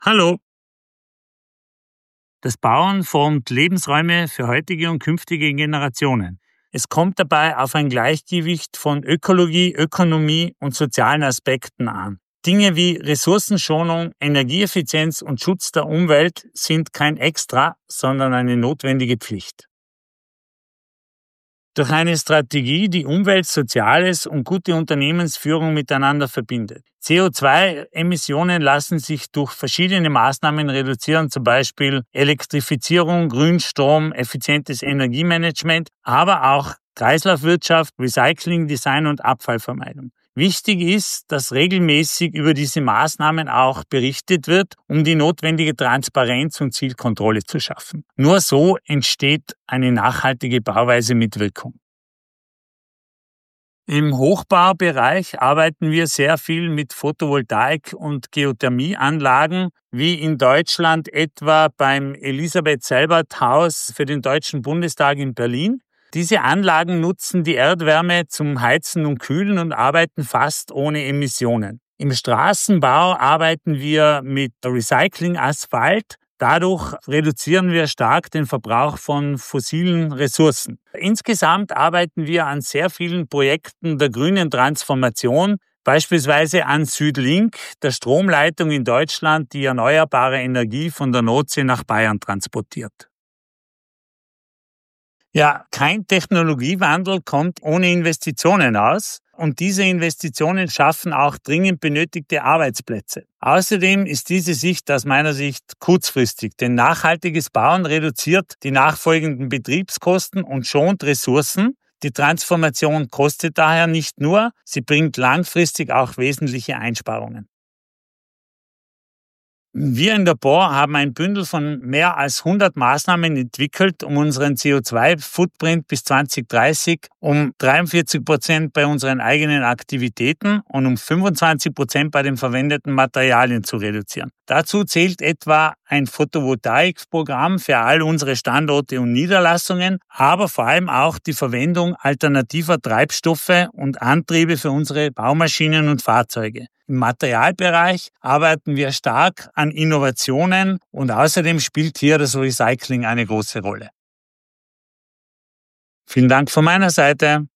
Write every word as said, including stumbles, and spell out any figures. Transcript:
Hallo. Das Bauen formt Lebensräume für heutige und künftige Generationen. Es kommt dabei auf ein Gleichgewicht von Ökologie, Ökonomie und sozialen Aspekten an. Dinge wie Ressourcenschonung, Energieeffizienz und Schutz der Umwelt sind kein Extra, sondern eine notwendige Pflicht. Durch eine Strategie, die Umwelt, Soziales und gute Unternehmensführung miteinander verbindet. C O zwei Emissionen lassen sich durch verschiedene Maßnahmen reduzieren, zum Beispiel Elektrifizierung, Grünstrom, effizientes Energiemanagement, aber auch Kreislaufwirtschaft, Recycling, Design und Abfallvermeidung. Wichtig ist, dass regelmäßig über diese Maßnahmen auch berichtet wird, um die notwendige Transparenz und Zielkontrolle zu schaffen. Nur so entsteht eine nachhaltige Bauweise mit Wirkung. Im Hochbaubereich arbeiten wir sehr viel mit Photovoltaik- und Geothermieanlagen, wie in Deutschland etwa beim Elisabeth-Seibert-Haus für den Deutschen Bundestag in Berlin. Diese Anlagen nutzen die Erdwärme zum Heizen und Kühlen und arbeiten fast ohne Emissionen. Im Straßenbau arbeiten wir mit Recycling-Asphalt. Dadurch reduzieren wir stark den Verbrauch von fossilen Ressourcen. Insgesamt arbeiten wir an sehr vielen Projekten der grünen Transformation, beispielsweise an Südlink, der Stromleitung in Deutschland, die erneuerbare Energie von der Nordsee nach Bayern transportiert. Ja, kein Technologiewandel kommt ohne Investitionen aus und diese Investitionen schaffen auch dringend benötigte Arbeitsplätze. Außerdem ist diese Sicht aus meiner Sicht kurzfristig, denn nachhaltiges Bauen reduziert die nachfolgenden Betriebskosten und schont Ressourcen. Die Transformation kostet daher nicht nur, sie bringt langfristig auch wesentliche Einsparungen. Wir in der B O R haben ein Bündel von mehr als hundert Maßnahmen entwickelt, um unseren C O zwei Footprint bis zwanzig dreißig um dreiundvierzig Prozent bei unseren eigenen Aktivitäten und um fünfundzwanzig Prozent bei den verwendeten Materialien zu reduzieren. Dazu zählt etwa ein Photovoltaikprogramm für all unsere Standorte und Niederlassungen, aber vor allem auch die Verwendung alternativer Treibstoffe und Antriebe für unsere Baumaschinen und Fahrzeuge. Im Materialbereich arbeiten wir stark an Innovationen und außerdem spielt hier das Recycling eine große Rolle. Vielen Dank von meiner Seite.